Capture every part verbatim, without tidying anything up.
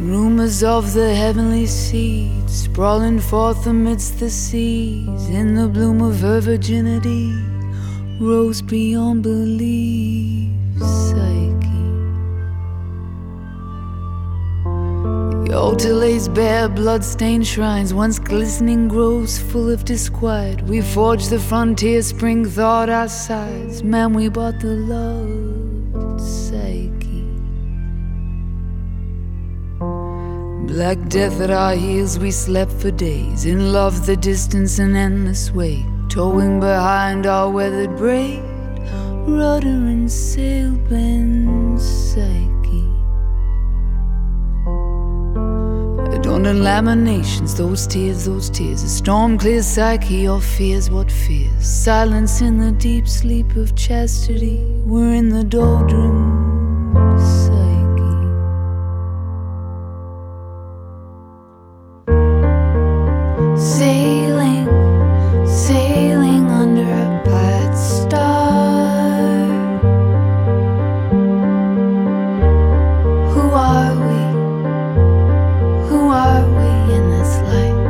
Rumors of the heavenly seed sprawling forth amidst the seas, in the bloom of her virginity, rose beyond belief, Psyche. The altar lays bare blood-stained shrines, once glistening groves full of disquiet. We forged the frontier, spring thawed our sides. Man, we bought the love, Psyche. Black death at our heels, we slept for days, in love the distance and endless wake, towing behind our weathered braid, rudder and sail bend, Psyche. Adorned in laminations, those tears, those tears, a storm clears Psyche, or fears, what fears? Silence in the deep sleep of chastity, we're in the doldrums, Psyche. Sailing, sailing under a bright star. Who are we? Who are we in this light?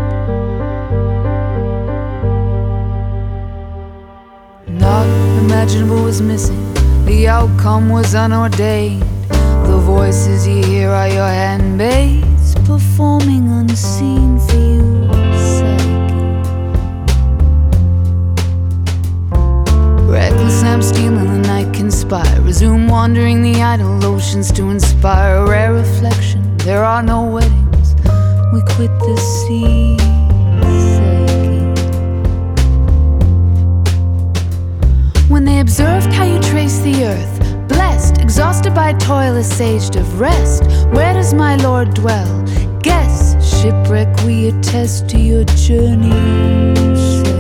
Not imaginable was missing, the outcome was unordained. The voices you hear are your handmaids, performing unseen for you. Reckless I'm stealing, the night conspire. Resume wandering the idle oceans to inspire a rare reflection. There are no weddings, we quit the sea, Psyche. When they observed how you trace the earth, blessed, exhausted by toil, assuaged of rest, where does my Lord dwell? Guess, shipwreck, we attest to your journey, Psyche.